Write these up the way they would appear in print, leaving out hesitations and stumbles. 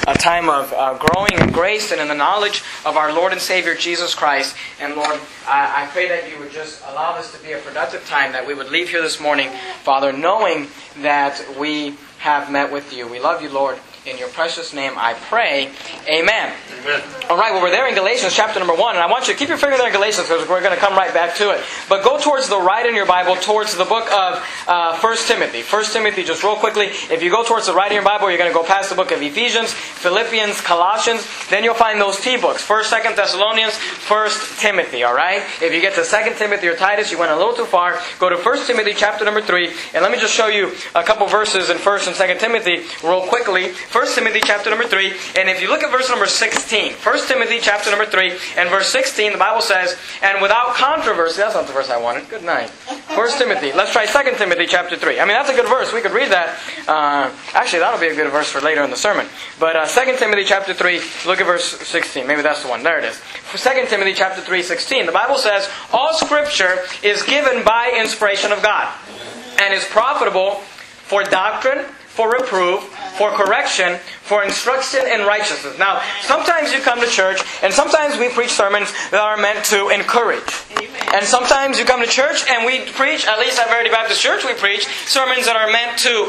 a time of growing in grace and in the knowledge of our Lord and Savior Jesus Christ. And Lord, I pray that you would just allow this to be a productive time, that we would leave here this morning, Father, knowing that we have met with you. We love you, Lord. In your precious name I pray. Amen. Amen. All right, well, we're there in Galatians chapter number 1. And I want you to keep your finger there in Galatians because we're going to come right back to it. But go towards the right in your Bible, towards the book of 1 Timothy. 1 Timothy, just real quickly. If you go towards the right in your Bible, you're going to go past the book of Ephesians, Philippians, Colossians. Then you'll find those T books. 1st, 2nd Thessalonians, 1 Timothy. All right? If you get to 2 Timothy or Titus, you went a little too far. Go to 1 Timothy chapter number 3. And let me just show you a couple verses in 1 and 2 Timothy real quickly. 1 Timothy chapter number 3, and if you look at verse number 16, 1 Timothy chapter number 3, and verse 16, the Bible says, and without controversy, that's not the verse I wanted, good night. 1 Timothy, let's try 2 Timothy chapter 3. I mean, that's a good verse, we could read that. Actually, that'll be a good verse for later in the sermon. But 2 Timothy chapter 3, look at verse 16, maybe that's the one, there it is. 2 Timothy chapter 3, 16, the Bible says, all Scripture is given by inspiration of God, and is profitable for doctrine, for reproof, for correction, for instruction in righteousness. Now, sometimes you come to church, and sometimes we preach sermons that are meant to encourage. Amen. And sometimes you come to church, and we preach, at least at Verity Baptist Church, we preach sermons that are meant to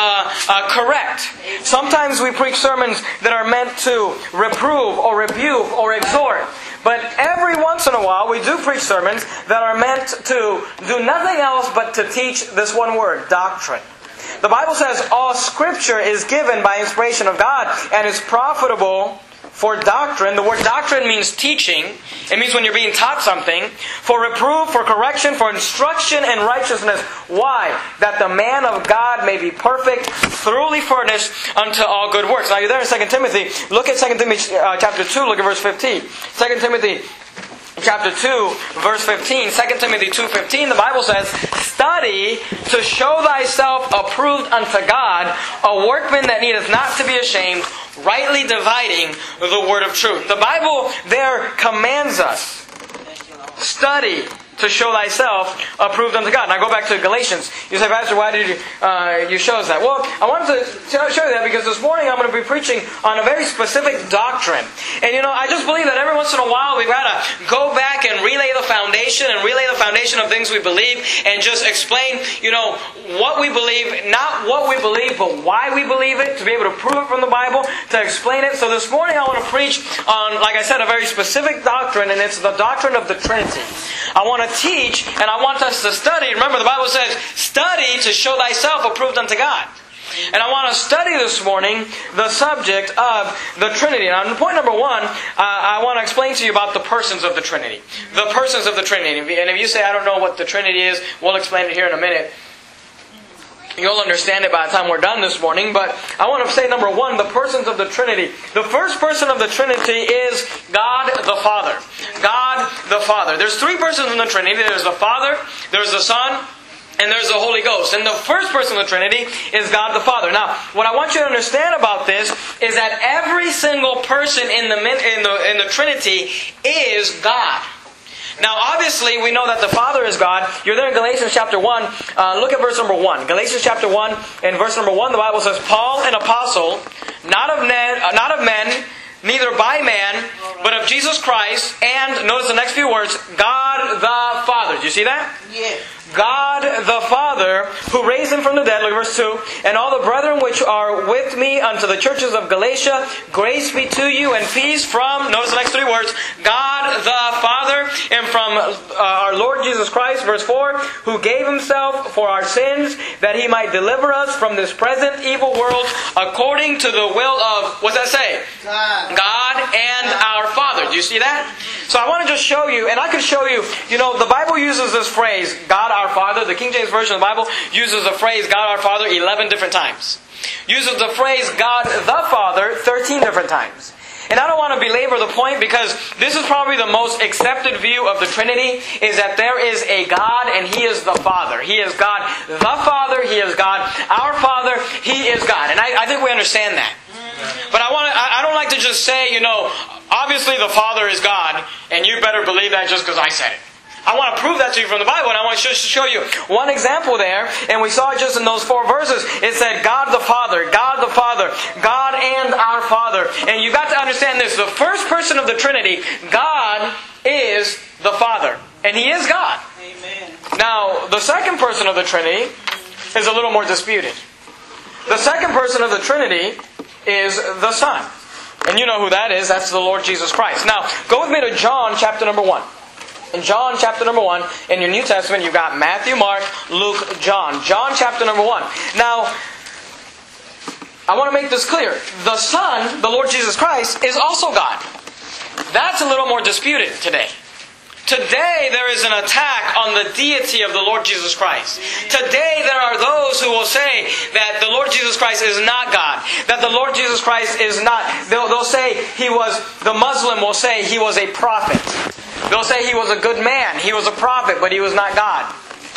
correct. Sometimes we preach sermons that are meant to reprove, or rebuke, or exhort. But every once in a while, we do preach sermons that are meant to do nothing else but to teach this one word, doctrine. The Bible says all Scripture is given by inspiration of God and is profitable for doctrine. The word doctrine means teaching. It means when you're being taught something. For reproof, for correction, for instruction in righteousness. Why? That the man of God may be perfect, thoroughly furnished unto all good works. Now you're there in 2 Timothy. Look at 2 Timothy chapter 2, look at verse 15. 2 Timothy chapter 2, verse 15, 2 Timothy 2:15, the Bible says, study to show thyself approved unto God, a workman that needeth not to be ashamed, rightly dividing the word of truth. The Bible there commands us, study to show thyself approved unto God. Now go back to Galatians. You say, Pastor, why did you show us that? Well, I wanted to show you that because this morning I'm going to be preaching on a very specific doctrine. And I just believe that every once in a while we've got to go back and relay the foundation of things we believe and just explain, what we believe, not what we believe, but why we believe it, to be able to prove it from the Bible, to explain it. So this morning I want to preach on, like I said, a very specific doctrine, and it's the doctrine of the Trinity. I want to teach, and I want us to study. Remember, the Bible says, study to show thyself approved unto God. And I want to study this morning the subject of the Trinity. Now, point number 1, I want to explain to you about the persons of the Trinity. The persons of the Trinity. And if you say, I don't know what the Trinity is, we'll explain it here in a minute. You'll understand it by the time we're done this morning. But I want to say, number 1, the persons of the Trinity. The first person of the Trinity is God the Father. God the Father. There's 3 persons in the Trinity. There's the Father, there's the Son, and there's the Holy Ghost. And the first person of the Trinity is God the Father. Now, what I want you to understand about this is that every single person in the Trinity is God. Now, obviously, we know that the Father is God. You're there in Galatians chapter 1. Look at verse number 1. Galatians chapter 1, and verse number 1, the Bible says, Paul, an apostle, not of men, neither by man, but of Jesus Christ, and, notice the next few words, God the Father. Do you see that? Yes. God the Father, who raised Him from the dead, look at verse 2, and all the brethren which are with me unto the churches of Galatia, grace be to you and peace from, notice the next 3 words, God the Father, and from our Lord Jesus Christ, verse 4, who gave Himself for our sins, that He might deliver us from this present evil world, according to the will of, what's that say? God and our Father. Do you see that? So I want to just show you, and I could show you, the Bible uses this phrase, God our Father. The King James Version of the Bible uses the phrase God our Father 11 different times. Uses the phrase God the Father 13 different times. And I don't want to belabor the point because this is probably the most accepted view of the Trinity, is that there is a God and He is the Father. He is God the Father, He is God our Father, He is God. And I think we understand that. But I don't like to just say, obviously the Father is God, and you better believe that just because I said it. I want to prove that to you from the Bible, and I want to show you one example there. And we saw it just in those 4 verses. It said, God the Father, God the Father, God and our Father. And you've got to understand this. The first person of the Trinity, God is the Father. And He is God. Amen. Now, the second person of the Trinity is a little more disputed. The second person of the Trinity is the Son. And you know who that is. That's the Lord Jesus Christ. Now, go with me to John chapter number 1. In John chapter number 1, in your New Testament, you've got Matthew, Mark, Luke, John. John chapter number 1. Now, I want to make this clear. The Son, the Lord Jesus Christ, is also God. That's a little more disputed today. Today there is an attack on the deity of the Lord Jesus Christ. Today there are those who will say that the Lord Jesus Christ is not God. That the Lord Jesus Christ is not... They'll say He was... The Muslim will say He was a prophet. They'll say He was a good man. He was a prophet, but He was not God.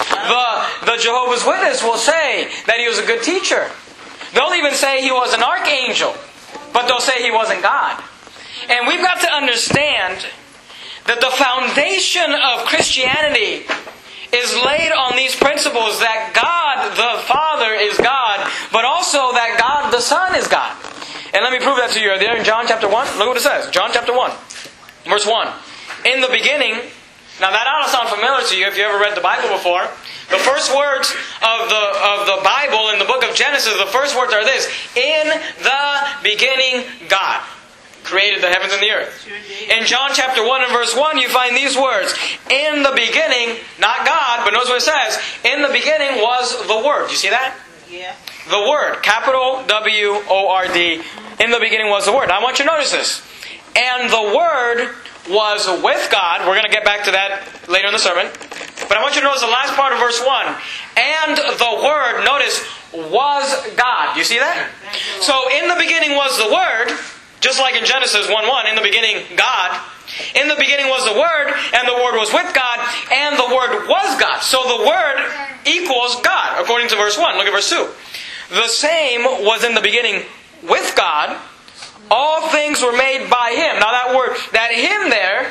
The Jehovah's Witness will say that He was a good teacher. They'll even say He was an archangel, but they'll say He wasn't God. And we've got to understand that the foundation of Christianity is laid on these principles that God the Father is God, but also that God the Son is God. And let me prove that to you. There in John chapter 1, look what it says. John chapter 1, verse 1. In the beginning, now that ought to sound familiar to you if you ever read the Bible before. The first words of the Bible in the book of Genesis, the first words are this: in the beginning, God created the heavens and the earth. In John chapter 1 and verse 1, you find these words. In the beginning, not God, but notice what it says. In the beginning was the Word. You see that? Yeah. The Word. Capital W-O-R-D. In the beginning was the Word. Now I want you to notice this. And the Word was with God. We're going to get back to that later in the sermon. But I want you to notice the last part of verse 1. And the Word, notice, was God. You see that? So in the beginning was the Word. Just like in Genesis 1:1, in the beginning, God. In the beginning was the Word, and the Word was with God, and the Word was God. So the Word equals God, according to verse 1. Look at verse 2. The same was in the beginning with God. All things were made by Him. Now that word, that Him there,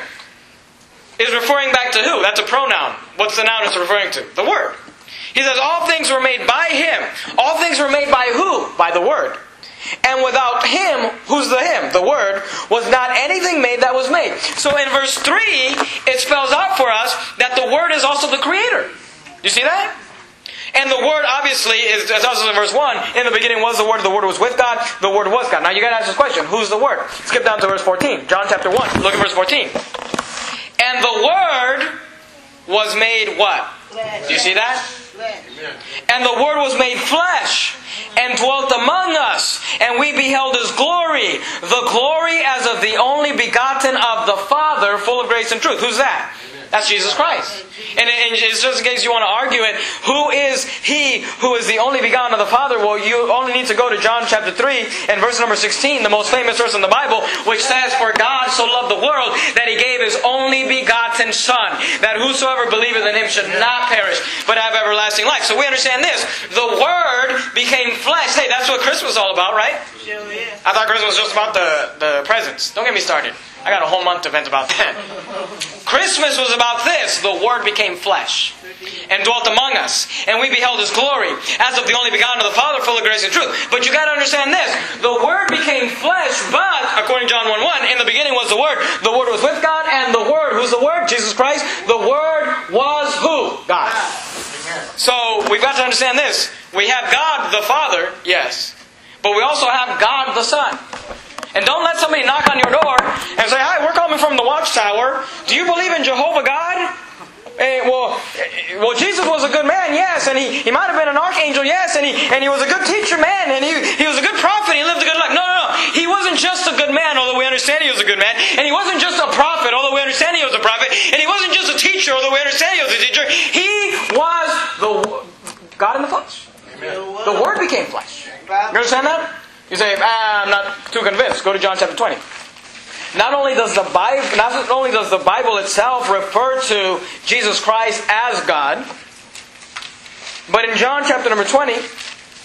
is referring back to who? That's a pronoun. What's the noun it's referring to? The Word. He says all things were made by Him. All things were made by who? By the Word. And without Him, who's the Him? The Word, was not anything made that was made. So in verse 3, it spells out for us that the Word is also the Creator. You see that? And the Word obviously is also in verse 1. In the beginning was the Word was with God, the Word was God. Now you got to ask this question, who's the Word? Skip down to verse 14. John chapter 1. Look at verse 14. And the Word was made what? Flesh. Do you see that? Flesh. And the Word was made flesh and dwelt among us, and we beheld His glory, the glory as of the only begotten of the Father, full of grace and truth. Who's that? That's Jesus Christ. And it's just in case you want to argue it, who is He who is the only begotten of the Father? Well, you only need to go to John chapter 3 and verse number 16, the most famous verse in the Bible, which says, For God so loved the world that He gave His only begotten Son, that whosoever believeth in Him should not perish, but have everlasting life. So we understand this. The Word became flesh. Hey, that's what Christmas is all about, right? Sure is. I thought Christmas was just about the presents. Don't get me started. I got a whole month to vent about that. Christmas was about this. The Word became flesh and dwelt among us. And we beheld His glory as of the only begotten of the Father, full of grace and truth. But you got to understand this. The Word became flesh, but, according to John 1:1, in the beginning was the Word. The Word was with God, and the Word, who's the Word? Jesus Christ. The Word was who? God. So, we've got to understand this. We have God the Father, yes. But we also have God the Son. And don't let somebody knock on your door and say, Hi, we're coming from the Watchtower. Do you believe in Jehovah God? Well, Jesus was a good man, yes, and he might have been an archangel, yes, and he was a good teacher, man, and he was a good prophet, he lived a good life. No. He wasn't just a good man, although we understand he was a good man, and he wasn't just a prophet, although we understand he was a prophet, and he wasn't just a teacher, although we understand he was a teacher. He was the God in the flesh. Amen. The Word became flesh. You understand that? You say, I'm not too convinced. Go to John chapter 20. Not only does the Bible itself refer to Jesus Christ as God, but in John chapter number 20,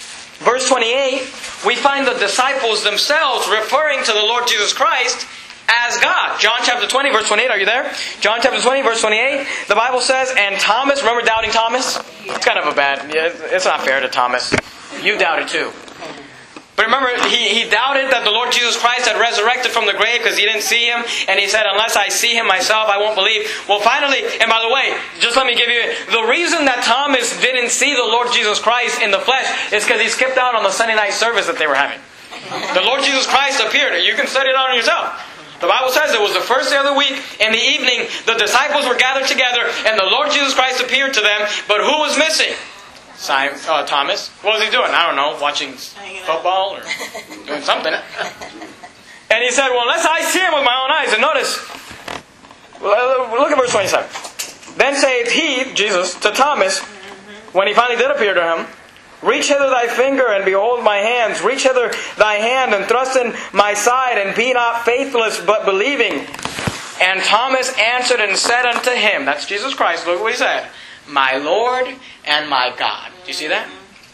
verse 28, we find the disciples themselves referring to the Lord Jesus Christ as God. John chapter 20, verse 28. Are you there? John chapter 20, verse 28. The Bible says, and Thomas, remember doubting Thomas? It's kind of a bad, it's not fair to Thomas. You doubted too. But remember, he doubted that the Lord Jesus Christ had resurrected from the grave because he didn't see Him. And he said, unless I see Him myself, I won't believe. Well, finally, and by the way, just let me give you, the reason that Thomas didn't see the Lord Jesus Christ in the flesh is because he skipped out on the Sunday night service that they were having. The Lord Jesus Christ appeared. You can study it out on yourself. The Bible says it was the first day of the week. In the evening, the disciples were gathered together and the Lord Jesus Christ appeared to them. But who was missing? Thomas. What was he doing? I don't know, watching football or doing something. And he said, well, unless I see Him with my own eyes. And notice, look at verse 27. Then saith He, Jesus, to Thomas, when He finally did appear to him, reach hither thy finger and behold my hands. Reach hither thy hand and thrust in my side, and be not faithless but believing. And Thomas answered and said unto Him, that's Jesus Christ, look what he said, my Lord and my God. Do you see that?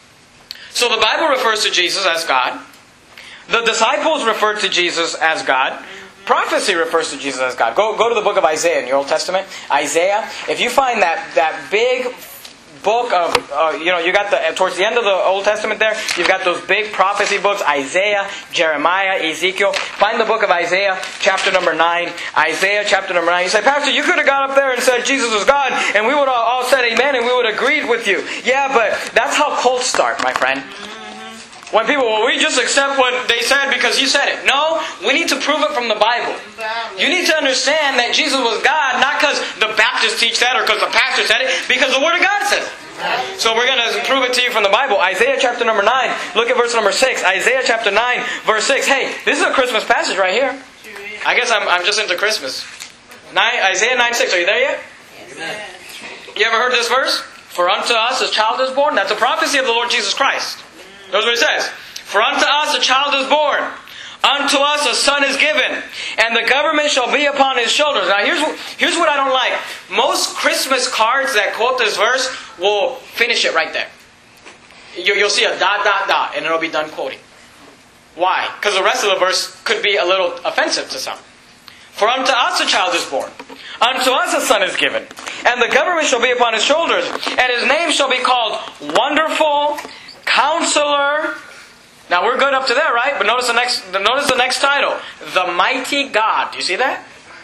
So the Bible refers to Jesus as God. The disciples refer to Jesus as God. Prophecy refers to Jesus as God. Go to the book of Isaiah in your Old Testament. Isaiah. If you find that big book of, you got towards the end of the Old Testament there, you've got those big prophecy books, Isaiah, Jeremiah, Ezekiel. Find the book of Isaiah, chapter number 9. Isaiah, chapter number 9. You say, Pastor, you could have got up there and said Jesus was God, and we would have all said amen, and we would have agreed with you. Yeah, but that's how cults start, my friend. When people, well, we just accept what they said because you said it. No, we need to prove it from the Bible. You need to understand that Jesus was God, not because the Baptists teach that or because the pastor said it, because the Word of God says it. So we're going to prove it to you from the Bible. Isaiah chapter number 9, look at verse number 6. Isaiah chapter 9, verse 6. Hey, this is a Christmas passage right here. I guess I'm just into Christmas. Isaiah 9:6. Are you there yet? Amen. You ever heard this verse? For unto us a child is born. That's a prophecy of the Lord Jesus Christ. Notice what it says. For unto us a child is born. Unto us a son is given. And the government shall be upon His shoulders. Now here's what I don't like. Most Christmas cards that quote this verse will finish it right there. You'll see a ... and it'll be done quoting. Why? Because the rest of the verse could be a little offensive to some. For unto us a child is born. Unto us a son is given. And the government shall be upon His shoulders. And His name shall be called Wonderful, Counselor. Now we're good up to there, right? But notice the next title. The Mighty God. Do you see that?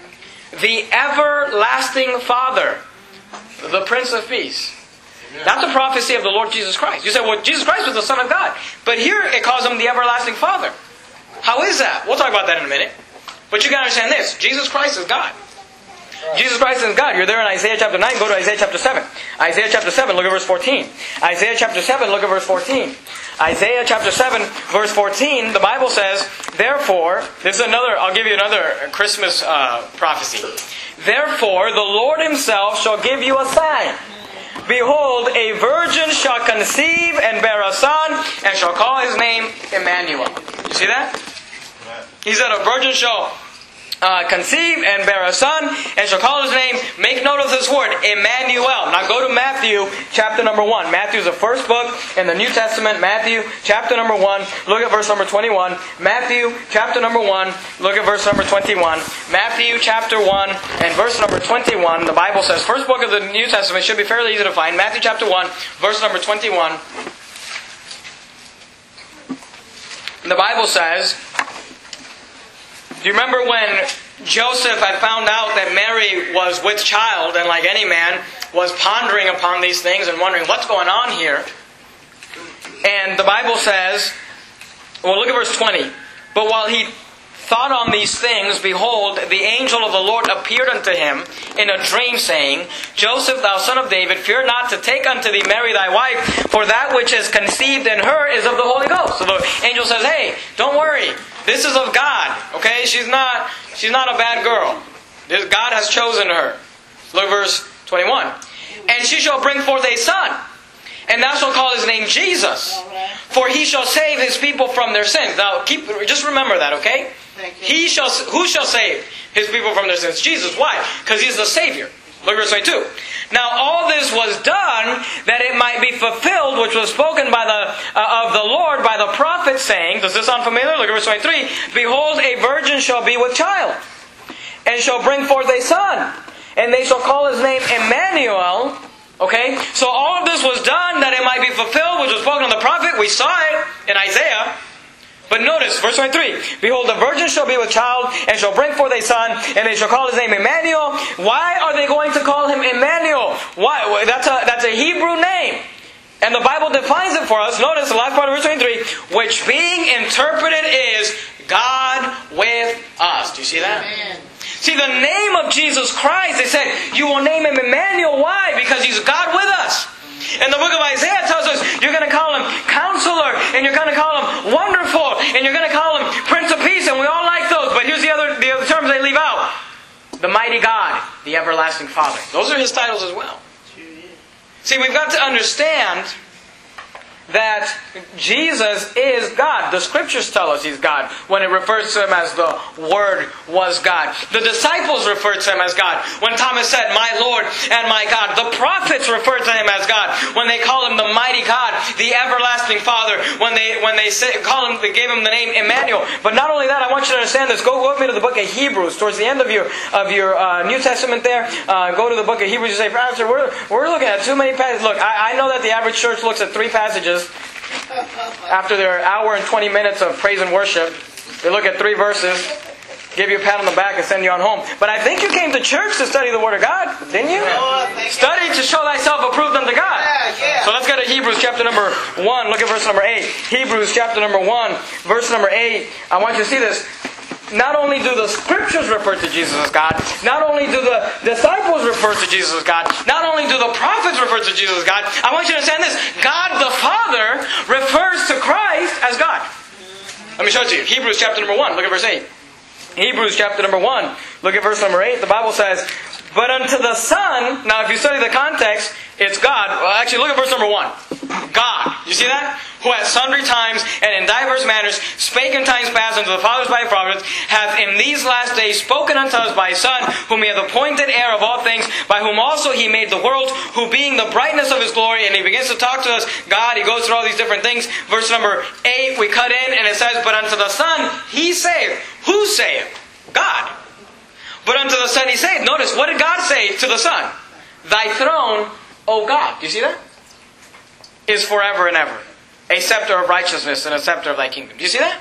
The Everlasting Father. The Prince of Peace. That's a prophecy of the Lord Jesus Christ. You say, well, Jesus Christ was the Son of God. But here it calls Him the Everlasting Father. How is that? We'll talk about that in a minute. But you got to understand this. Jesus Christ is God. Jesus Christ is God. You're there in Isaiah chapter 9. Go to Isaiah chapter 7. Isaiah chapter 7, look at verse 14. Isaiah chapter 7, look at verse 14. Isaiah chapter 7, verse 14, the Bible says, therefore, I'll give you another Christmas prophecy. Therefore, the Lord Himself shall give you a sign. Behold, a virgin shall conceive and bear a son, and shall call His name Emmanuel. You see that? He said, a virgin shall conceive and bear a son, and shall call His name. Make note of this word, Emmanuel. Now go to Matthew chapter number 1. Matthew is the first book in the New Testament. Matthew chapter number 1. Look at verse number 21. Matthew chapter number 1. Look at verse number 21. Matthew chapter 1 and verse number 21. The Bible says, first book of the New Testament, should be fairly easy to find. Matthew chapter 1, verse number 21. The Bible says, do you remember when Joseph had found out that Mary was with child, and like any man, was pondering upon these things and wondering what's going on here? And the Bible says, well, look at verse 20. But while he thought on these things, behold, the angel of the Lord appeared unto him in a dream, saying, Joseph, thou son of David, fear not to take unto thee Mary thy wife, for that which is conceived in her is of the Holy Ghost. So the angel says, hey, don't worry. This is of God. Okay? She's not a bad girl. God has chosen her. Look at verse 21. And she shall bring forth a son, and thou shalt call His name Jesus, for He shall save His people from their sins. Now, just remember that, okay? Who shall save His people from their sins? Jesus. Why? Because He's the Savior. Look at verse 22. Now all this was done that it might be fulfilled, which was spoken by of the Lord by the prophet, saying, does this sound familiar? Look at verse 23. Behold, a virgin shall be with child, and shall bring forth a son, and they shall call his name Emmanuel. Okay? So all of this was done that it might be fulfilled, which was spoken on the prophet. We saw it in Isaiah. But notice, verse 23, Behold, the virgin shall be with child, and shall bring forth a son, and they shall call his name Emmanuel. Why are they going to call him Emmanuel? Why? That's a Hebrew name. And the Bible defines it for us. Notice the last part of verse 23, which being interpreted is God with us. Do you see that? Amen. See, the name of Jesus Christ, they said, you will name him Emmanuel. Why? Because he's God with us. And the book of Isaiah tells us you're going to call him Counselor, and you're going to call him Wonderful, and you're going to call him Prince of Peace, and we all like those. But here's the other terms they leave out. The Mighty God, the Everlasting Father. Those are his titles as well. See, we've got to understand that Jesus is God. The Scriptures tell us He's God when it refers to Him as the Word was God. The disciples referred to Him as God when Thomas said, My Lord and my God. The prophets referred to Him as God when they call Him the Mighty God, the Everlasting Father. When they gave Him the name Emmanuel. But not only that, I want you to understand this. Go with me to the book of Hebrews. Towards the end of your New Testament there, go to the book of Hebrews. You say, Pastor, we're looking at too many passages. Look, I know that the average church looks at 3 passages after their hour and 20 minutes of praise and worship. They look at 3 verses, give you a pat on the back, and send you on home. But I think you came to church to study the Word of God, didn't you? Study to show thyself approved unto God. So let's go to Hebrews chapter number 1. Look at verse number 8. Hebrews chapter number 1, verse number 8. I want you to see this. Not only do the Scriptures refer to Jesus as God, not only do the disciples refer to Jesus as God, not only do the prophets refer to Jesus as God, I want you to understand this. God the Father refers to Christ as God. Let me show it to you. Hebrews chapter number 1. Look at verse 8. Hebrews chapter number 1. Look at verse number 8. The Bible says, But unto the Son, now if you study the context, it's God. Well, actually, look at verse number 1. God. You see that? Who at sundry times and in diverse manners spake in times past unto the fathers by prophets, hath in these last days spoken unto us by His Son, whom He hath appointed heir of all things, by whom also He made the world, who being the brightness of His glory, and He begins to talk to us, God, He goes through all these different things. Verse number 8, we cut in, and it says, But unto the Son He saved. Who saved? God. But unto the Son He saved. Notice, what did God say to the Son? Thy throne, O God. Do you see that? Is forever and ever. A scepter of righteousness and a scepter of Thy kingdom. Do you see that?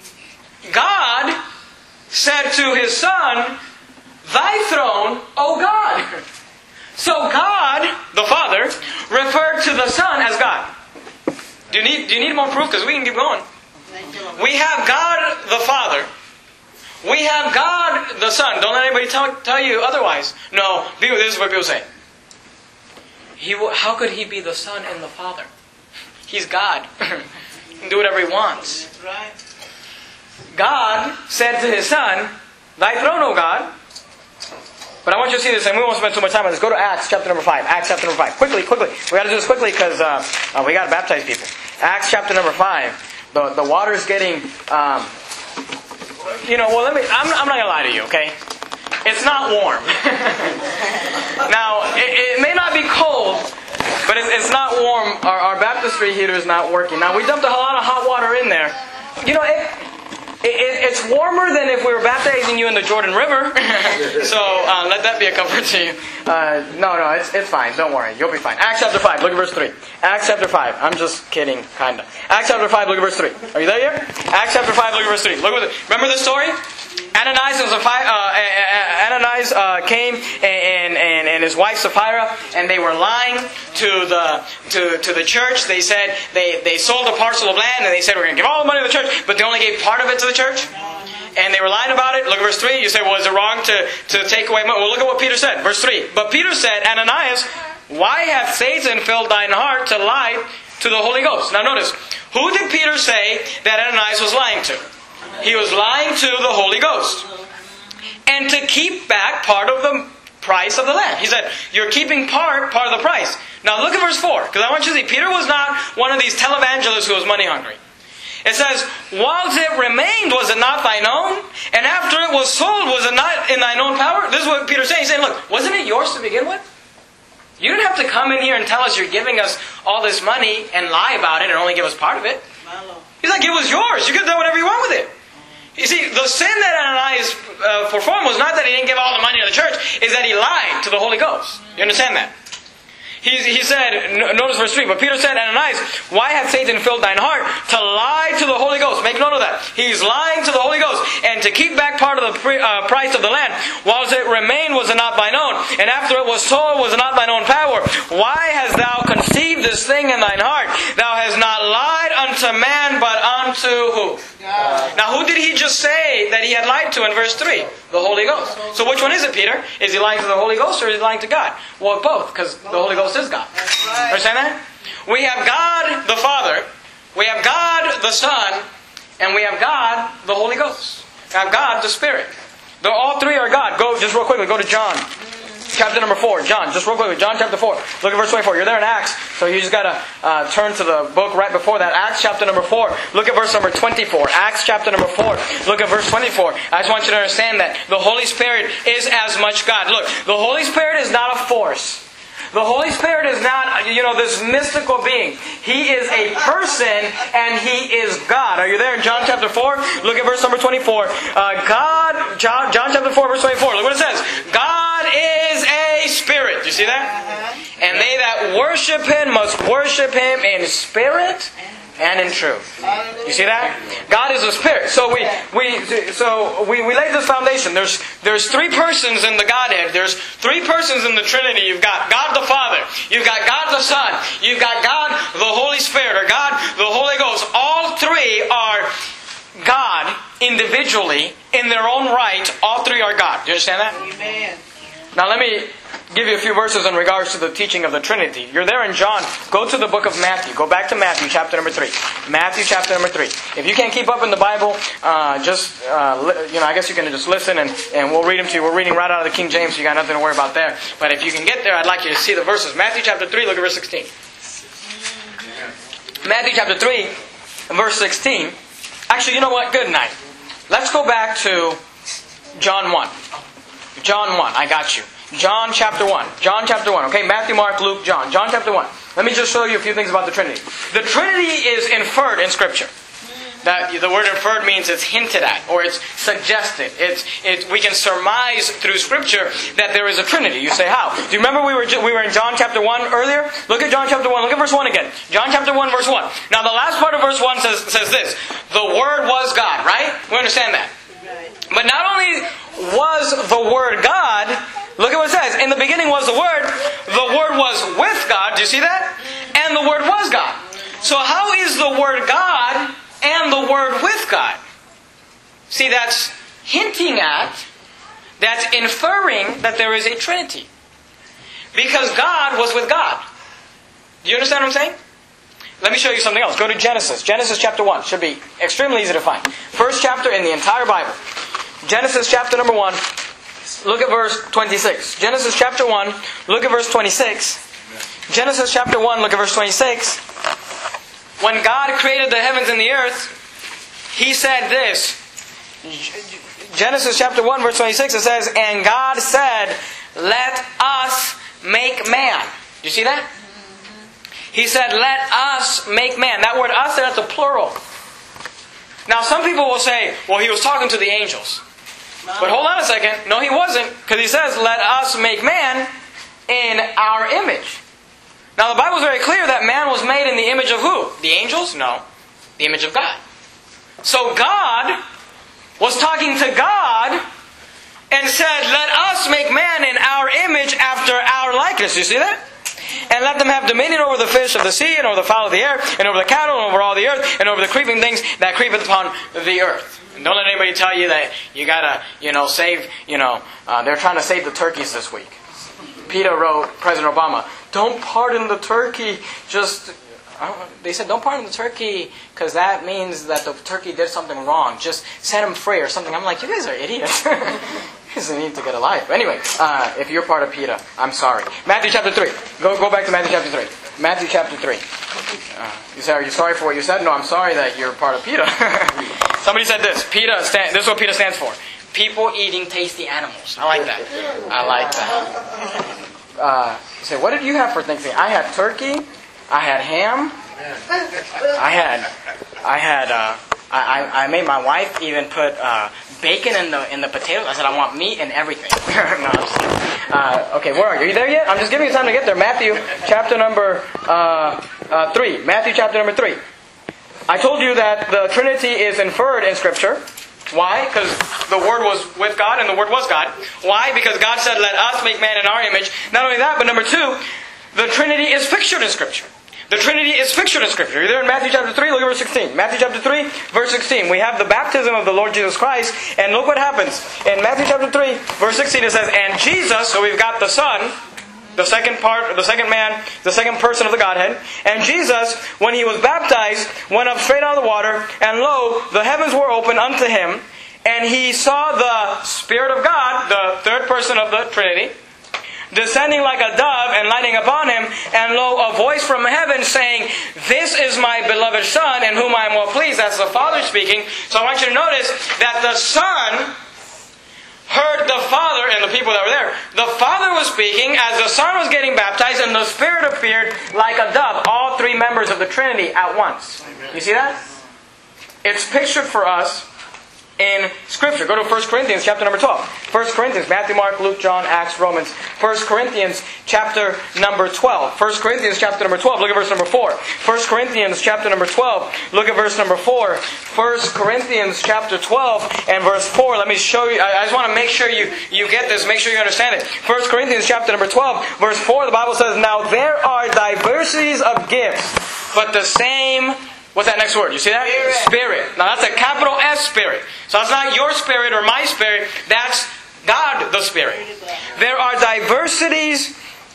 God said to His Son, Thy throne, O God. So God, the Father, referred to the Son as God. Do you need more proof? Because we can keep going. We have God the Father. We have God the Son. Don't let anybody tell you otherwise. No, this is what people say. How could He be the Son and the Father? He's God. He can do whatever He wants. That's right. God said to His Son, Thy throne, O God. But I want you to see this, and we won't spend too much time on this. Go to Acts chapter number 5. Acts chapter number 5. Quickly. We got to do this quickly because we got to baptize people. Acts chapter number 5. The water's getting... I'm not going to lie to you, okay? It's not warm. Now, it may not be cold, but it's not warm. Our baptistry heater is not working. Now, we dumped a lot of hot water in there. It's warmer than if we were baptizing you in the Jordan River. So, let that be a comfort to you. No, it's fine. Don't worry. You'll be fine. Acts chapter 5. Look at verse 3. Acts chapter 5. I'm just kidding, kind of. Acts chapter 5. Look at verse 3. Are you there yet? Acts chapter 5. Look at verse 3. Remember the story? Ananias came and his wife Sapphira, and they were lying to the church. They said they sold a parcel of land, and they said, we're going to give all the money to the church, but they only gave part of it to the church. And they were lying about it. Look at verse 3. You say, well, is it wrong to take away money? Well, look at what Peter said. Verse 3. But Peter said, Ananias, why hath Satan filled thine heart to lie to the Holy Ghost? Now notice, who did Peter say that Ananias was lying to? He was lying to the Holy Ghost. And to keep back part of the price of the land. He said, you're keeping part of the price. Now look at verse 4. Because I want you to see, Peter was not one of these televangelists who was money hungry. It says, whilst it remained, was it not thine own? And after it was sold, was it not in thine own power? This is what Peter's saying. He's saying, look, wasn't it yours to begin with? You didn't have to come in here and tell us you're giving us all this money and lie about it and only give us part of it. He's like, it was yours. You could do whatever you want with it. You see, the sin that Ananias performed was not that he didn't give all the money to the church, is that he lied to the Holy Ghost. You understand that? He said, notice verse 3, but Peter said, Ananias, why hath Satan filled thine heart to lie to the Holy Ghost? Make note of that. He's lying to the Holy Ghost. And to keep back part of the price of the land, whilst it remained was it not thine own, and after it was sold was it not thine own power. Why hast thou conceived this thing in thine heart? Thou hast not lied unto man, but unto who? God. Now who did he just say that he had lied to in verse 3? The Holy Ghost. So which one is it, Peter? Is he lying to the Holy Ghost or is he lying to God? Well, both, because the Holy Ghost is God. Right. Understand that? We have God the Father, we have God the Son, and we have God the Holy Ghost. We have God the Spirit. All three are God. Go, just real quickly, go to John. Chapter number 4. John, just real quickly. John chapter 4. Look at verse 24. You're there in Acts, so you just got to turn to the book right before that. Acts chapter number 4. Look at verse number 24. Acts chapter number 4. Look at verse 24. I just want you to understand that the Holy Spirit is as much God. Look, the Holy Spirit is not a force. The Holy Spirit is not, this mystical being. He is a person and He is God. Are you there in John chapter 4? Look at verse number 24. John chapter 4 verse 24. Look what it says. God is a spirit. Do you see that? And they that worship Him must worship Him in spirit and in truth. You see that? God is a spirit. So we laid this foundation. There's three persons in the Godhead. There's three persons in the Trinity. You've got God the Father. You've got God the Son. You've got God the Holy Spirit, or God the Holy Ghost. All three are God individually in their own right. All three are God. Do you understand that? Amen. Now let me give you a few verses in regards to the teaching of the Trinity. You're there in John. Go to the book of Matthew. Go back to Matthew chapter number 3. Matthew chapter number 3. If you can't keep up in the Bible, I guess you can just listen and we'll read them to you. We're reading right out of the King James, so you got nothing to worry about there. But if you can get there, I'd like you to see the verses. Matthew chapter 3, look at verse 16. Matthew chapter 3, verse 16. Actually, you know what? Good night. Let's go back to John 1. John 1, I got you. John chapter 1. John chapter 1. Okay, Matthew, Mark, Luke, John. John chapter 1. Let me just show you a few things about the Trinity. The Trinity is inferred in Scripture. That the word inferred means it's hinted at or it's suggested. We can surmise through Scripture that there is a Trinity. You say, how? Do you remember we were in John chapter 1 earlier? Look at John chapter 1. Look at verse 1 again. John chapter 1 verse 1. Now the last part of verse 1 says this. The Word was God, right? We understand that. But not only was the Word God, look at what it says. In the beginning was the Word. The Word was with God. Do you see that? And the Word was God. So how is the Word God and the Word with God? See, that's hinting at, that's inferring that there is a Trinity. Because God was with God. Do you understand what I'm saying? Let me show you something else. Go to Genesis. Genesis chapter 1. Should be extremely easy to find. First chapter in the entire Bible. Genesis chapter number 1. Look at verse 26. Genesis chapter 1. Look at verse 26. Genesis chapter 1. Look at verse 26. When God created the heavens and the earth, He said this. Genesis chapter 1 verse 26. It says, and God said, let us make man. Do you see that? He said, let us make man. That word us, that's a plural. Now some people will say, well, He was talking to the angels. But hold on a second. No, He wasn't. Because He says, let us make man in our image. Now the Bible is very clear that man was made in the image of who? The angels? No. The image of God. So God was talking to God and said, let us make man in our image after our likeness. You see that? And let them have dominion over the fish of the sea, and over the fowl of the air, and over the cattle, and over all the earth, and over the creeping things that creepeth upon the earth. And don't let anybody tell you that you gotta, save, they're trying to save the turkeys this week. PETA wrote President Obama, don't pardon the turkey, they said, don't pardon the turkey, because that means that the turkey did something wrong. Just set him free or something. I'm like, you guys are idiots. He doesn't need to get a life. Anyway, if you're part of PETA, I'm sorry. Matthew chapter 3. Go back to Matthew chapter 3. Matthew chapter 3. You say, are you sorry for what you said? No, I'm sorry that you're part of PETA. Somebody said this. This is what PETA stands for. People eating tasty animals. I like that. I like that. You say, what did you have for Thanksgiving? I had turkey. I had ham. I had I made my wife even put bacon in the potatoes. I said, I want meat and everything. No, I'm just kidding. Okay, where are you? Are you there yet? I'm just giving you time to get there. Matthew chapter number 3. Matthew chapter number 3. I told you that the Trinity is inferred in Scripture. Why? Because the Word was with God and the Word was God. Why? Because God said, let us make man in our image. Not only that, but number 2, the Trinity is pictured in Scripture. The Trinity is pictured in Scripture. You're there in Matthew chapter 3, look at verse 16. Matthew chapter 3, verse 16. We have the baptism of the Lord Jesus Christ, and look what happens. In Matthew chapter 3, verse 16, it says, and Jesus, so we've got the Son, the second part, the second man, the second person of the Godhead. And Jesus, when He was baptized, went up straight out of the water, and lo, the heavens were opened unto Him, and He saw the Spirit of God, the third person of the Trinity, descending like a dove and lighting upon Him, and lo, a voice from heaven saying, this is my beloved Son, in whom I am well pleased. That's the Father speaking. So I want you to notice that the Son heard the Father and the people that were there. The Father was speaking as the Son was getting baptized, and the Spirit appeared like a dove. All three members of the Trinity at once. You see that? It's pictured for us in Scripture. Go to 1 Corinthians chapter number 12. 1 Corinthians, Matthew, Mark, Luke, John, Acts, Romans. 1 Corinthians chapter number 12. 1 Corinthians chapter number 12. Look at verse number 4. 1 Corinthians chapter number 12. Look at verse number 4. 1 Corinthians chapter 12 and verse 4. Let me show you. I just want to make sure you get this. Make sure you understand it. 1 Corinthians chapter number 12, verse 4. The Bible says, now there are diversities of gifts, but the same... What's that next word? You see that? Spirit. Now that's a capital S Spirit. So that's not your spirit or my spirit. That's God the Spirit. There are diversities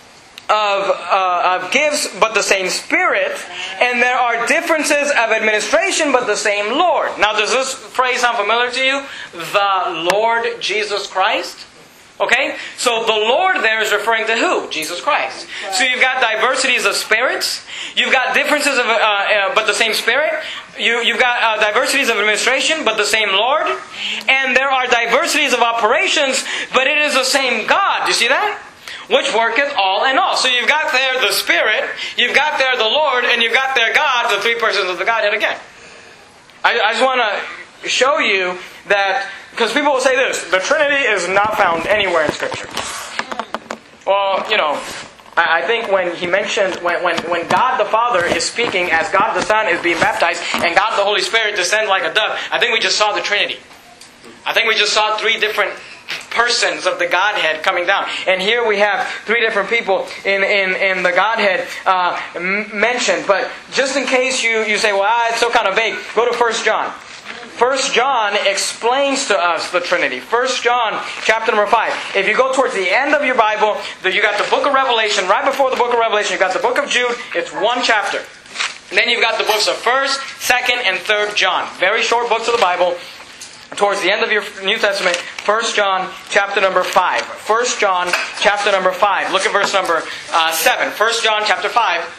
of gifts, but the same Spirit. And there are differences of administration, but the same Lord. Now does this phrase sound familiar to you? The Lord Jesus Christ? Okay? So the Lord there is referring to who? Jesus Christ. So you've got diversities of spirits. You've got differences of, but the same Spirit. You've got diversities of administration, but the same Lord. And there are diversities of operations, but it is the same God. Do you see that? Which worketh all in all. So you've got there the Spirit, you've got there the Lord, and you've got there God, the three persons of the Godhead again. I just want to show you that, because people will say this, the Trinity is not found anywhere in Scripture. Well, you know, I think when he mentioned, when God the Father is speaking as God the Son is being baptized, and God the Holy Spirit descends like a dove, I think we just saw the Trinity. I think we just saw three different persons of the Godhead coming down. And here we have three different people in the Godhead mentioned. But just in case you say, well, it's so kind of vague, go to 1 John. 1 John explains to us the Trinity. 1 John chapter number 5. If you go towards the end of your Bible, you got the book of Revelation. Right before the book of Revelation, you've got the book of Jude. It's one chapter. And then you've got the books of 1st, 2nd, and 3rd John. Very short books of the Bible. Towards the end of your New Testament, 1 John chapter number 5. 1 John chapter number 5. Look at verse number 7. 1 John chapter 5.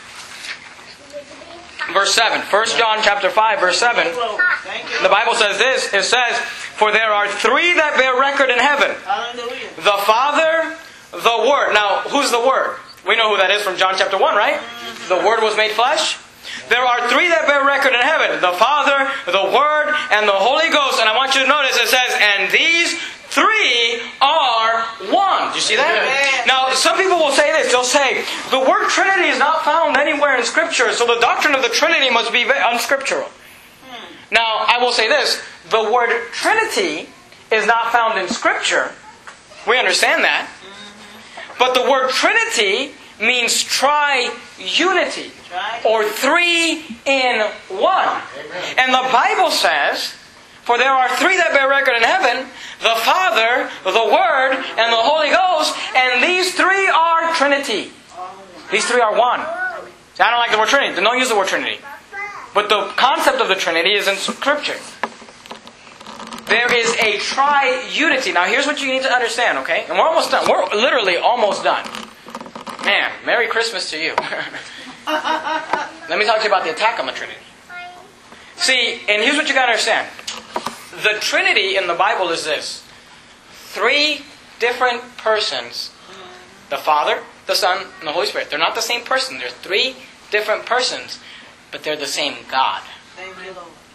Verse 7. 1 John chapter 5, verse 7. The Bible says this. It says, for there are three that bear record in heaven. The Father, the Word. Now, who's the Word? We know who that is from John chapter 1, right? The Word was made flesh. There are three that bear record in heaven. The Father, the Word, and the Holy Ghost. And I want you to notice it says, and these three are one. Do you see that? Now, some people will say this. They'll say, the word Trinity is not found anywhere in Scripture, so the doctrine of the Trinity must be unscriptural. Now, I will say this. The word Trinity is not found in Scripture. We understand that. But the word Trinity means tri-unity, or three in one. And the Bible says, for there are three that bear record in heaven, the Father, the Word, and the Holy Ghost, and these three are Trinity. These three are one. See, I don't like the word Trinity. Don't use the word Trinity. But the concept of the Trinity is in Scripture. There is a tri-unity. Now here's what you need to understand, okay? And we're almost done. We're literally almost done. Man, Merry Christmas to you. Let me talk to you about the attack on the Trinity. See, and here's what you got to understand. The Trinity in the Bible is this. Three different persons. The Father, the Son, and the Holy Spirit. They're not the same person. They're three different persons. But they're the same God.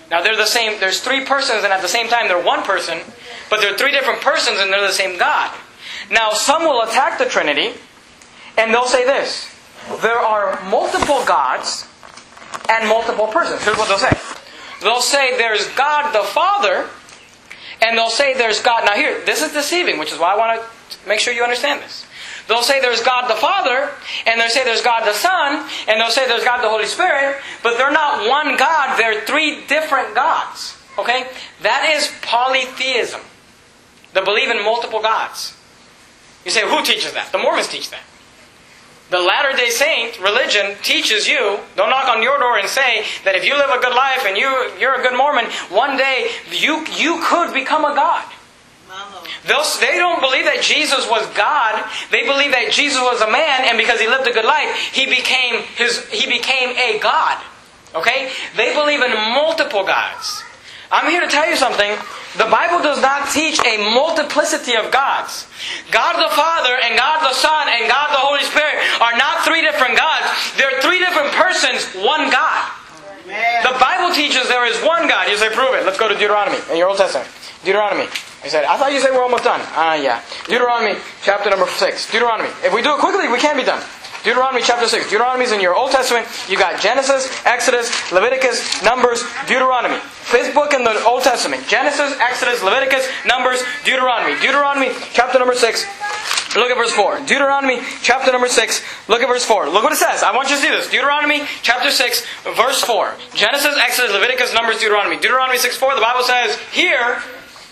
Now they're the same, there's three persons and at the same time they're one person, but they're three different persons and they're the same God. Now some will attack the Trinity and they'll say this: there are multiple gods and multiple persons. Here's what they'll say. They'll say there's God the Father, and they'll say there's God... Now here, this is deceiving, which is why I want to make sure you understand this. They'll say there's God the Father, and they'll say there's God the Son, and they'll say there's God the Holy Spirit, but they're not one God, they're three different gods. Okay? That is polytheism. They believe in multiple gods. You say, who teaches that? The Mormons teach that. The Latter-day Saint religion teaches you, don't knock on your door and say that if you live a good life and you're a good Mormon, one day you could become a God. They don't believe that Jesus was God. They believe that Jesus was a man, and because he lived a good life, he became a God. Okay? They believe in multiple gods. I'm here to tell you something. The Bible does not teach a multiplicity of gods. God the Father and God the Son and God the Holy Spirit are not three different gods. They're three different persons, one God. Amen. The Bible teaches there is one God. You say, prove it. Let's go to Deuteronomy in your Old Testament. Deuteronomy. I said, I thought you said we're almost done. Yeah. Deuteronomy chapter number 6. Deuteronomy. If we do it quickly, we can be done. Deuteronomy chapter 6. Deuteronomy's in your Old Testament. You got Genesis, Exodus, Leviticus, Numbers, Deuteronomy. Fifth book in the Old Testament. Genesis, Exodus, Leviticus, Numbers, Deuteronomy. Deuteronomy chapter number 6. Look at verse 4. Deuteronomy chapter number 6. Look at verse 4. Look what it says. I want you to see this. Deuteronomy chapter 6, verse 4. Genesis, Exodus, Leviticus, Numbers, Deuteronomy. Deuteronomy 6:4. The Bible says, "Hear,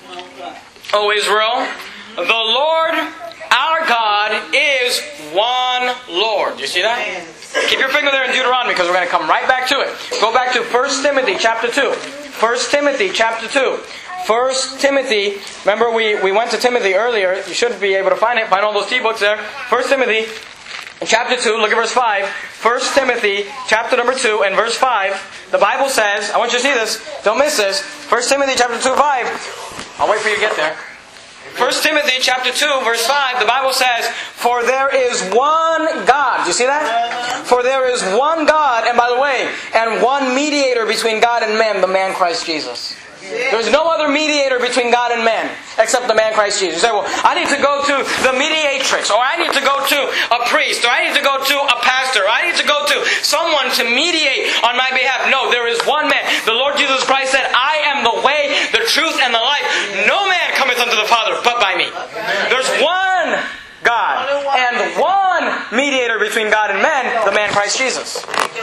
O Israel, the Lord our God is one Lord." Do you see that? Keep your finger there in Deuteronomy because we're going to come right back to it. Go back to 1 Timothy chapter 2. 1 Timothy chapter 2. 1 Timothy. Remember we went to Timothy earlier. You should be able to find it. Find all those T-books there. 1 Timothy chapter 2. Look at verse 5. 1 Timothy chapter number 2 and verse 5. The Bible says, I want you to see this. Don't miss this. 1 Timothy chapter 2, 5. I'll wait for you to get there. 1 Timothy chapter 2, verse 5, the Bible says, "For there is one God." Do you see that? "For there is one God," and by the way, "and one mediator between God and men, the man Christ Jesus." There's no other mediator between God and man except the man Christ Jesus. You say, well, I need to go to the mediatrix, or I need to go to a priest, or I need to go to a pastor, or I need to go to someone to mediate on my behalf. No, there is one man. The Lord Jesus Christ said, "I am the way, the truth, and the life. No man cometh unto the Father but by me." There's one God and one mediator between God and men, the man Christ Jesus.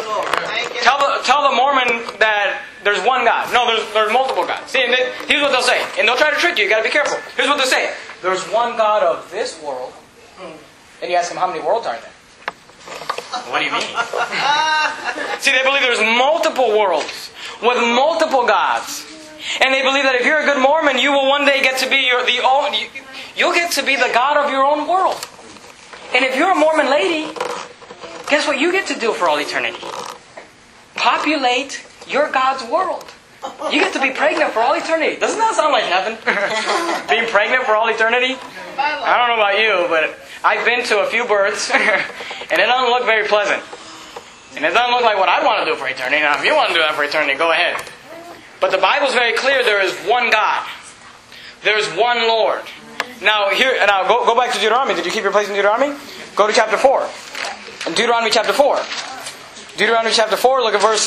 Tell the Mormon that there's one God. No, there's multiple gods. See, here's what they'll say. And they'll try to trick you. You got to be careful. Here's what they'll say. There's one God of this world. And you ask them, how many worlds are there? What do you mean? See, they believe there's multiple worlds with multiple gods. And they believe that if you're a good Mormon, you will one day get to be you'll get to be the God of your own world. And if you're a Mormon lady, guess what you get to do for all eternity? Populate your God's world. You get to be pregnant for all eternity. Doesn't that sound like heaven? Being pregnant for all eternity? I don't know about you, but I've been to a few births, and it doesn't look very pleasant. And it doesn't look like what I want to do for eternity. Now, if you want to do that for eternity, go ahead. But the Bible's very clear. There is one God. There is one Lord. Now, go back to Deuteronomy. Did you keep your place in Deuteronomy? Go to chapter 4. In Deuteronomy chapter 4. Deuteronomy chapter 4, look at verse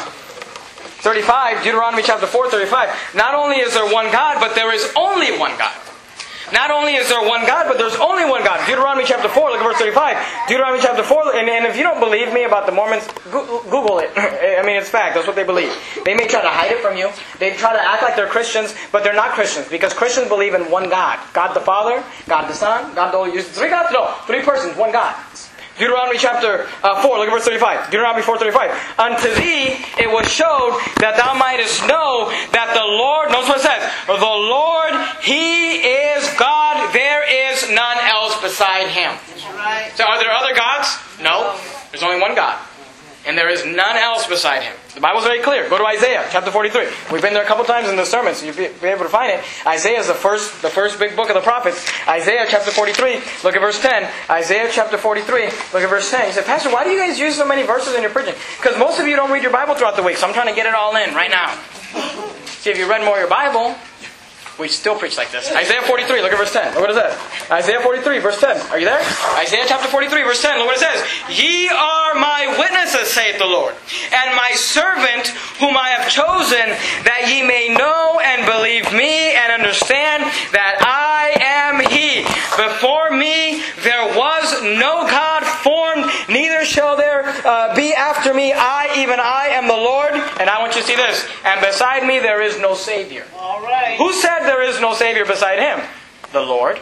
35. Deuteronomy chapter 4, 35. Not only is there one God, but there is only one God. Not only is there one God, but there's only one God. Deuteronomy chapter 4, look at verse 35. Deuteronomy chapter 4, and if you don't believe me about the Mormons, Google it. I mean, it's fact. That's what they believe. They may try to hide it from you. They try to act like they're Christians, but they're not Christians. Because Christians believe in one God. God the Father, God the Son, God the Holy Spirit. Three gods? No. Three persons, one God. Deuteronomy chapter 4, look at verse 35. Deuteronomy 4:35. "Unto thee it was showed that thou mightest know that the Lord," notice what it says, "the Lord, He is God, there is none else beside Him." Right. So are there other gods? No. There's only one God. And there is none else beside Him. The Bible's very clear. Go to Isaiah chapter 43. We've been there a couple times in the sermon, so you'll be able to find it. Isaiah is the first big book of the prophets. Isaiah chapter 43. Look at verse 10. Isaiah chapter 43. Look at verse 10. You said, "Pastor, why do you guys use so many verses in your preaching?" Because most of you don't read your Bible throughout the week, so I'm trying to get it all in right now. See, if you read more of your Bible, we still preach like this. Isaiah 43, look at verse 10. Look what it says. Isaiah 43, verse 10. Are you there? Isaiah chapter 43, verse 10. Look what it says. Ye are my witnesses, saith the Lord, and my servant whom I have chosen, that ye may know and believe me and understand that I am He. Before me there was no God formed, neither shall there be after me. Even I am the Lord. And I want you to see this. And beside me there is no Savior. All right. Who said there is no Savior beside Him? The Lord.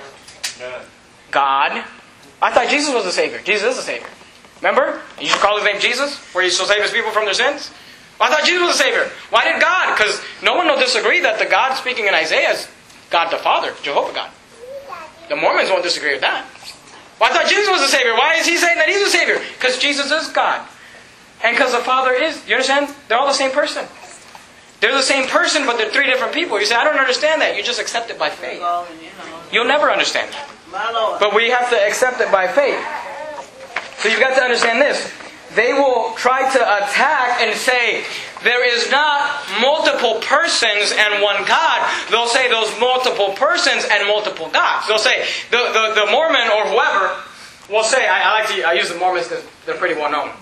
God. I thought Jesus was the Savior. Jesus is the Savior. Remember? You should call His name Jesus, where He shall save His people from their sins. Well, I thought Jesus was the Savior. Why did God? Because no one will disagree that the God speaking in Isaiah is God the Father, Jehovah God. The Mormons won't disagree with that. Well, I thought Jesus was the Savior. Why is He saying that He's the Savior? Because Jesus is God. And because the Father is, you understand? They're all the same person. They're the same person, but they're three different people. You say, I don't understand that. You just accept it by faith. You'll never understand that. But we have to accept it by faith. So you've got to understand this. They will try to attack and say, there is not multiple persons and one God. They'll say those multiple persons and multiple gods. They'll say, the Mormon or whoever will say, I use the Mormons because they're pretty well known.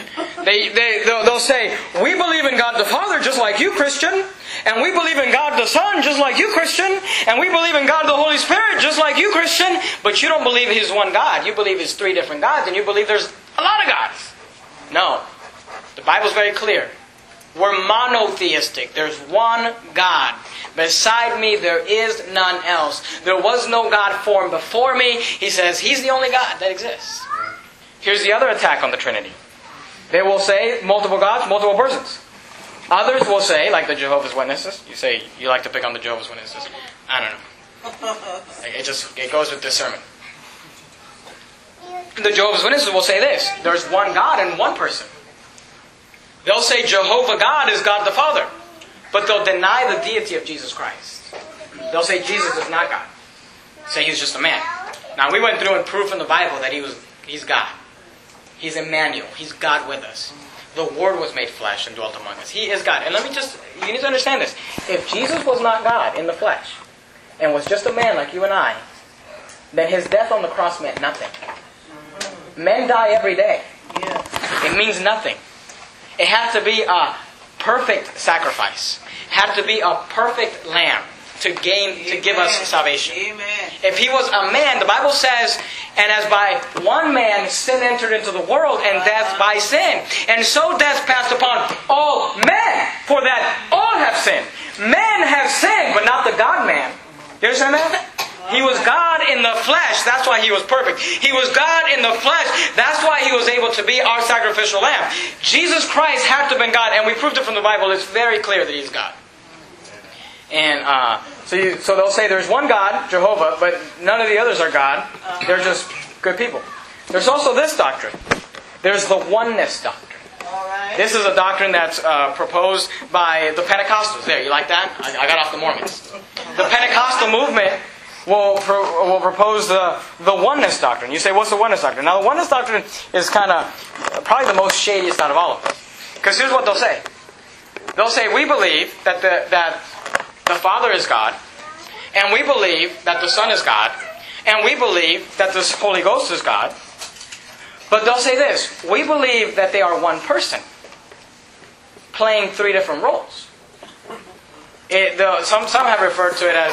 They'll say, we believe in God the Father just like you, Christian. And we believe in God the Son just like you, Christian. And we believe in God the Holy Spirit just like you, Christian. But you don't believe He's one God. You believe He's three different gods. And you believe there's a lot of gods. No. The Bible's very clear. We're monotheistic. There's one God. Beside me there is none else. There was no God formed before me. He says He's the only God that exists. Here's the other attack on the Trinity. They will say multiple gods, multiple persons. Others will say, like the Jehovah's Witnesses. You say you like to pick on the Jehovah's Witnesses. I don't know. It goes with discernment. The Jehovah's Witnesses will say this. There's one God and one person. They'll say Jehovah God is God the Father. But they'll deny the deity of Jesus Christ. They'll say Jesus is not God. Say He's just a man. Now we went through and proved from the Bible that He's God. He's Emmanuel. He's God with us. The Word was made flesh and dwelt among us. He is God. And you need to understand this. If Jesus was not God in the flesh, and was just a man like you and I, then His death on the cross meant nothing. Men die every day. It means nothing. It had to be a perfect sacrifice. It had to be a perfect lamb to give us salvation. Amen. If He was a man, the Bible says, and as by one man sin entered into the world, and death by sin. And so death passed upon all men, for that all have sinned. Men have sinned, but not the God-man. You understand that? He was God in the flesh. That's why He was perfect. He was God in the flesh. That's why He was able to be our sacrificial lamb. Jesus Christ had to have been God, and we proved it from the Bible. It's very clear that He's God. And so they'll say there's one God, Jehovah, but none of the others are God. They're just good people. There's also this doctrine. There's the oneness doctrine. Right. This is a doctrine that's proposed by the Pentecostals. There, you like that? I got off the Mormons. The Pentecostal movement will propose the oneness doctrine. You say, what's the oneness doctrine? Now, the oneness doctrine is kind of probably the most shadiest out of all of them. Because here's what they'll say. They'll say, we believe that the Father is God, and we believe that the Son is God, and we believe that the Holy Ghost is God. But they'll say this, we believe that they are one person, playing three different roles. Some have referred to it as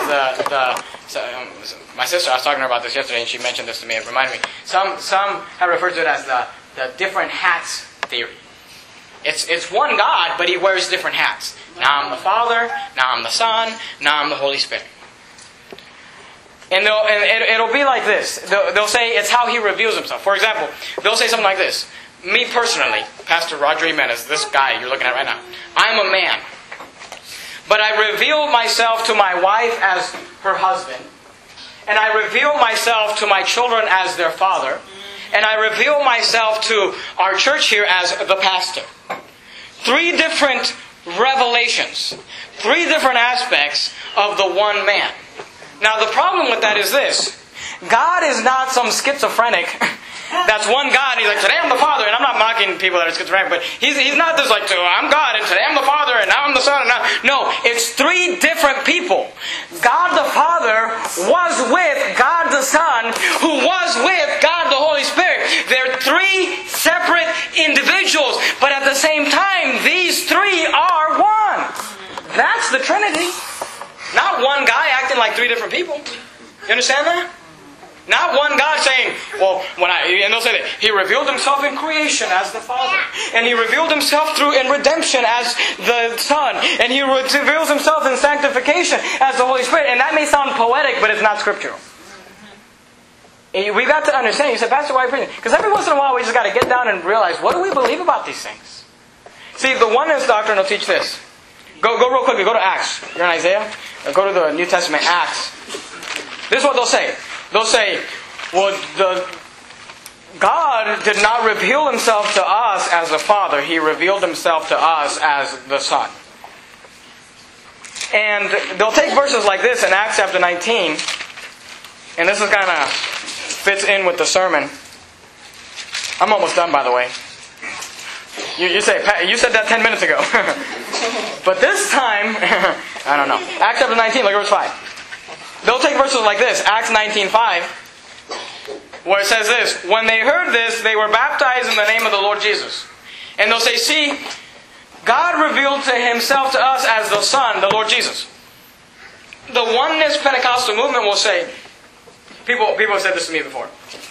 my sister, I was talking to her about this yesterday, and she mentioned this to me, it reminded me. Some have referred to it as the different hats theory. It's one God, but He wears different hats. Now I'm the Father, now I'm the Son, now I'm the Holy Spirit. And it'll be like this. They'll say it's how He reveals Himself. For example, they'll say something like this. Me personally, Pastor Roger Jimenez, this guy you're looking at right now, I'm a man. But I reveal myself to my wife as her husband. And I reveal myself to my children as their father. And I reveal myself to our church here as the pastor. Three different revelations. Three different aspects of the one man. Now the problem with that is this. God is not some schizophrenic that's one God. And he's like, today I'm the Father. And I'm not mocking people that are schizophrenic, but he's not just like, I'm God, and today I'm the Father, and now I'm the Son. And now. No, it's three different people. God the Father was with God the Son, who was with God the Holy Spirit. They're three separate individuals, but at the same time, these three are one. That's the Trinity. Not one guy acting like three different people. You understand that? Not one God saying, well, and they'll say that He revealed Himself in creation as the Father. And He revealed Himself in redemption as the Son. And He reveals Himself in sanctification as the Holy Spirit. And that may sound poetic, but it's not scriptural. We've got to understand. You said, Pastor, why are you preaching? Because every once in a while we just got to get down and realize, what do we believe about these things? See, the oneness doctrine will teach this. Go real quickly. Go to Acts. You're in Isaiah. Go to the New Testament, Acts. This is what they'll say. They'll say, well, God did not reveal Himself to us as the Father. He revealed Himself to us as the Son. And they'll take verses like this in Acts chapter 19. And this is kind of fits in with the sermon. I'm almost done, by the way. You said that 10 minutes ago. But this time, I don't know. Acts chapter 19, look at verse 5. They'll take verses like this, Acts 19:5, where it says this, when they heard this, they were baptized in the name of the Lord Jesus. And they'll say, see, God revealed to Himself to us as the Son, the Lord Jesus. The oneness Pentecostal movement will say, people have said this to me before,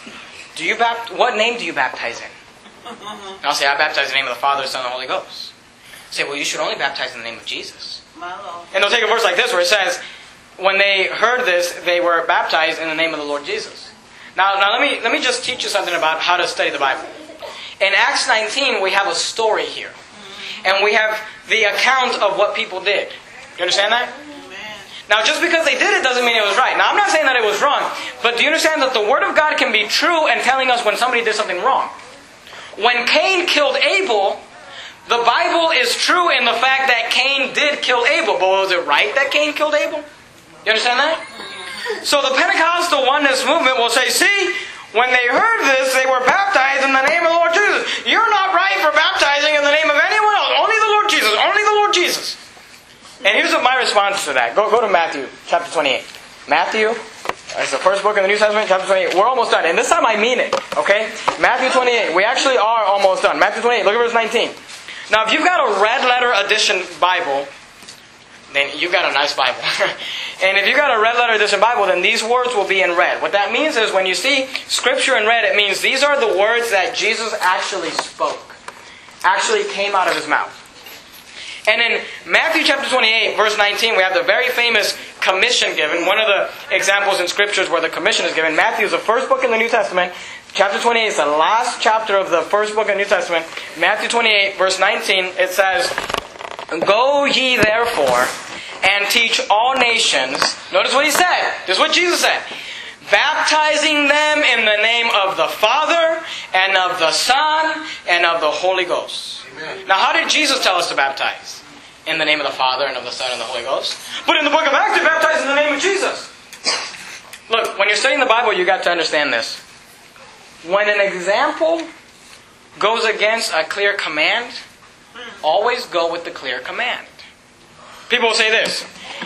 what name do you baptize in? And I'll say, I baptize in the name of the Father, the Son, and the Holy Ghost. Say, well, you should only baptize in the name of Jesus. And they'll take a verse like this where it says, when they heard this, they were baptized in the name of the Lord Jesus. Now let me just teach you something about how to study the Bible. In Acts 19, we have a story here. And we have the account of what people did. You understand that? Now, just because they did it doesn't mean it was right. Now, I'm not saying that it was wrong. But do you understand that the Word of God can be true and telling us when somebody did something wrong? When Cain killed Abel, the Bible is true in the fact that Cain did kill Abel. But was it right that Cain killed Abel? You understand that? So the Pentecostal oneness movement will say, see, when they heard this, they were baptized in the name of the Lord Jesus. You're not right for baptizing in the name of anyone else. Only the Lord Jesus. Only the Lord Jesus. And here's what my response to that. Go to Matthew chapter 28. Matthew, it's the first book in the New Testament, chapter 28. We're almost done. And this time I mean it. Okay? Matthew 28. We actually are almost done. Matthew 28. Look at verse 19. Now, if you've got a red letter edition Bible, then you've got a nice Bible. And if you've got a red letter edition Bible, then these words will be in red. What that means is when you see Scripture in red, it means these are the words that Jesus actually spoke. Actually came out of His mouth. And in Matthew chapter 28, verse 19, we have the very famous commission given. One of the examples in Scriptures where the commission is given. Matthew is the first book in the New Testament. Chapter 28 is the last chapter of the first book in the New Testament. Matthew 28, verse 19, it says, go ye therefore and teach all nations. Notice what He said. This is what Jesus said. Baptizing them in the name of the Father and of the Son and of the Holy Ghost. Amen. Now, how did Jesus tell us to baptize? In the name of the Father and of the Son and the Holy Ghost. But in the book of Acts, they baptized in the name of Jesus. Look, when you're studying the Bible, you've got to understand this. When an example goes against a clear command, always go with the clear command. People will say this.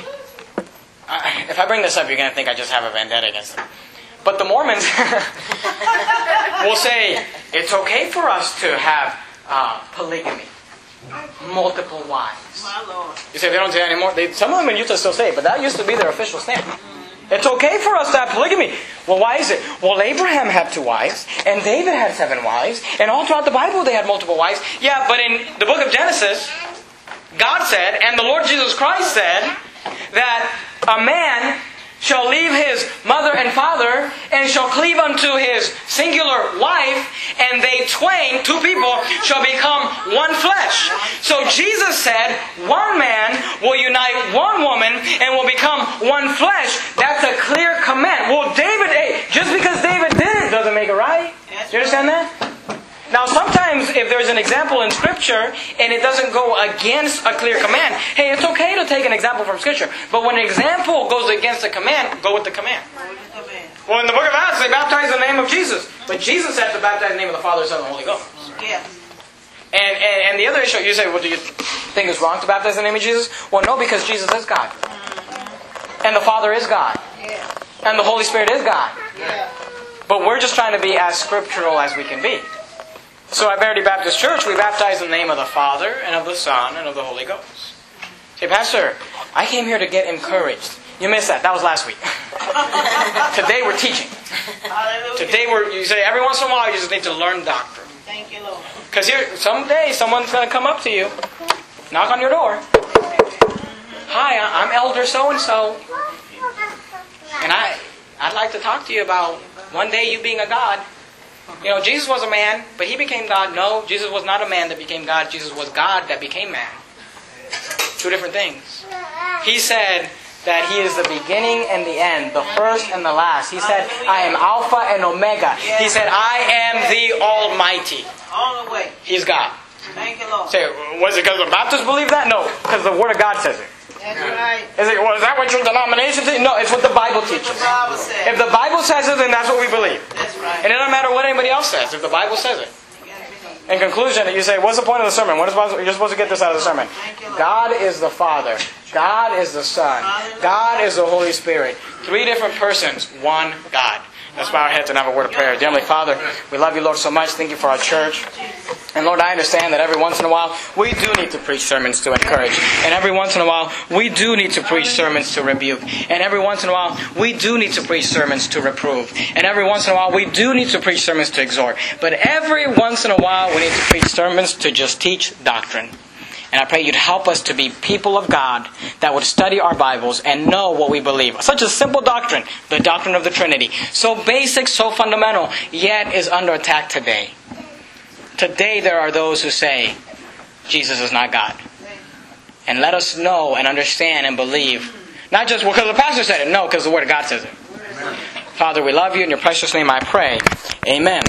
If I bring this up, you're going to think I just have a vendetta against them. But the Mormons will say, it's okay for us to have polygamy. Multiple wives. My Lord. You say they don't say that anymore? Some of them in Utah still say it, but that used to be their official stand. It's okay for us to have polygamy. Well, why is it? Well, Abraham had 2 wives, and David had 7 wives, and all throughout the Bible they had multiple wives. Yeah, but in the book of Genesis, God said, and the Lord Jesus Christ said, that a man shall leave his mother and father, and shall cleave unto his singular wife, and they twain, 2 people, shall become one flesh. So Jesus said, one man will unite one woman, and will become one flesh. That's a clear command. Well, just because David did it doesn't make it right. Do you understand that? Now, sometimes if there's an example in Scripture and it doesn't go against a clear command, hey, it's okay to take an example from Scripture. But when an example goes against a command, go with the command. Well, in the book of Acts, they baptized in the name of Jesus. But Jesus had to baptize in the name of the Father, Son, and the Holy Ghost. Yes. And the other issue, you say, well, do you think it's wrong to baptize in the name of Jesus? Well, no, because Jesus is God. And the Father is God. Yeah. And the Holy Spirit is God. Yeah. But we're just trying to be as scriptural as we can be. So at Verity Baptist Church, we baptize in the name of the Father, and of the Son, and of the Holy Ghost. Say, Pastor, I came here to get encouraged. You missed that. That was last week. Today we're teaching. Hallelujah. Today you say every once in a while you just need to learn doctrine. Thank you, Lord. Because here, someday someone's going to come up to you, knock on your door. Hi, I'm Elder so-and-so. And I'd like to talk to you about one day you being a God. You know, Jesus was a man, but He became God. No, Jesus was not a man that became God. Jesus was God that became man. Two different things. He said that He is the beginning and the end, the first and the last. He said, I am Alpha and Omega. He said, I am the Almighty. All the way. He's God. Thank you, Lord. Say, was it because the Baptists believe that? No, because the Word of God says it. That's right. Is that what your denomination teaches? No, it's what the Bible teaches. The Bible says. If the Bible says it, then that's what we believe. That's right. And it doesn't matter what anybody else says, if the Bible says it. In conclusion, you say, what's the point of the sermon? You're supposed to get this out of the sermon. God is the Father. God is the Son. God is the Holy Spirit. Three different persons, one God. Let's bow our heads and have a word of prayer. Dear Heavenly Father, we love you, Lord, so much. Thank you for our church. And Lord, I understand that every once in a while, we do need to preach sermons to encourage. And every once in a while, we do need to preach sermons to rebuke. And every once in a while, we do need to preach sermons to reprove. And every once in a while, we do need to preach sermons to exhort. But every once in a while, we need to preach sermons to just teach doctrine. And I pray you'd help us to be people of God that would study our Bibles and know what we believe. Such a simple doctrine, the doctrine of the Trinity. So basic, so fundamental, yet is under attack today. Today there are those who say, Jesus is not God. And let us know and understand and believe. Not just because the pastor said it, no, because the Word of God says it. Father, we love you. In your precious name I pray. Amen.